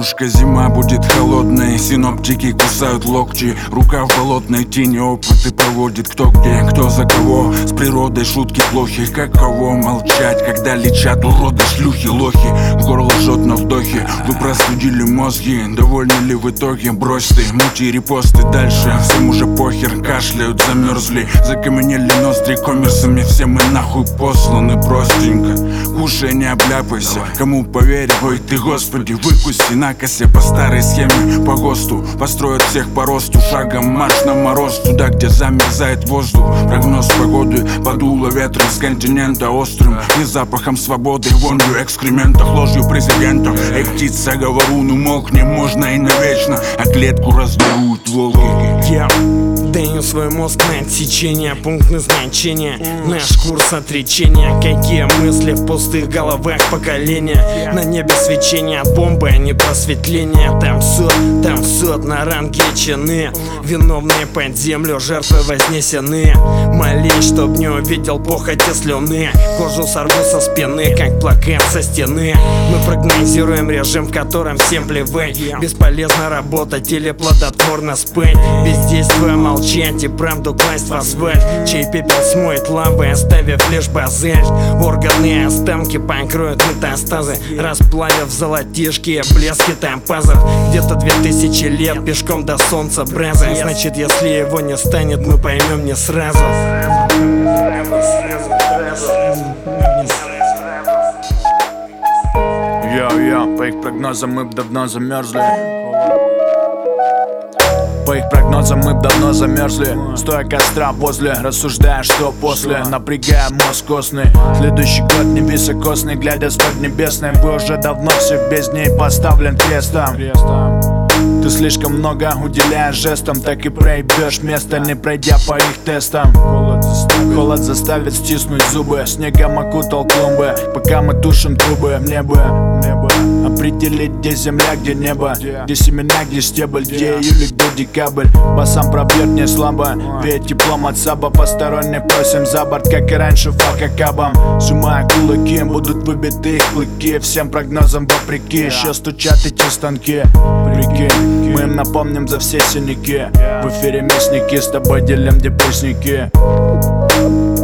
Девушка, зима будет холодной, синоптики кусают локти. Рука в болотной тени, опыты проводит кто где, кто за кого. С природой шутки плохи, каково молчать, когда лечат уроды, шлюхи, лохи. Горло жжет на вдохе, вы простудили мозги. Довольны ли в итоге? Брось ты, мути репосты дальше. Всем уже похер, кашляют, замерзли, закаменели ноздри коммерсами. Все мы нахуй посланы простенько. Кушай, не обляпайся, кому поверил, ой ты господи. Выкуси на косе по старой схеме, по ГОСТу. Построят всех по росту, шагом марш на мороз. Туда, где замерзает воздух. Прогноз погоды, подуло ветром с континента острым. Не запахом свободы, вонью экскрементов, ложью президента. Эй, птица, говорун, умолкни, можно и навечно, а клетку разворуют волки. Даю свой мозг на отсечение, пункт назначения, наш курс отречения. Какие мысли в пустых головах поколения. На небе свечение от бомбы, а не просветление. Там суд на ранге чины. Виновные под землю, жертвы вознесены. Молись, чтоб не увидел похоти слюны. Кожу сорву со спины, как плакат со стены. Мы прогнозируем режим, в котором всем плевать. Бесполезно работать или плодотворно спать. Бездействуя молчать и правду класть в асфальт. Чей пепел смоет лавой, оставив лишь базальт. Органы останки покроют метастазы, расплавив золотишки, блески топазов. Где-то 2000 лет пешком до солнца браза. Значит, если его не станет, мы поймем не сразу. Йо-йо, по их прогнозам мы б давно замерзли. По их прогнозам мы б давно замерзли. Стоя костра возле, рассуждая, что после. Напрягая мозг костный. Следующий год не високосный, глядя с поднебесной. Вы уже давно все в бездне и поставлен крестом. Ты слишком много уделяешь жестам, так и проебешь место, не пройдя по их тестам. Холод заставит стиснуть зубы, снегом окутал клумбы, пока мы тушим трубы в небо. Определить, где земля, где небо, где семена, где стебель, где июль, где декабрь. Басам пробьет не слабо, веет теплом от саба. Посторонних просим за борт, как и раньше, фака кабам. Сжимая кулаки, будут выбиты их клыки. Всем прогнозам вопреки, еще стучат эти станки. Прикинь, мы им напомним за все синяки. В эфире мясники, с тобой делим депресники.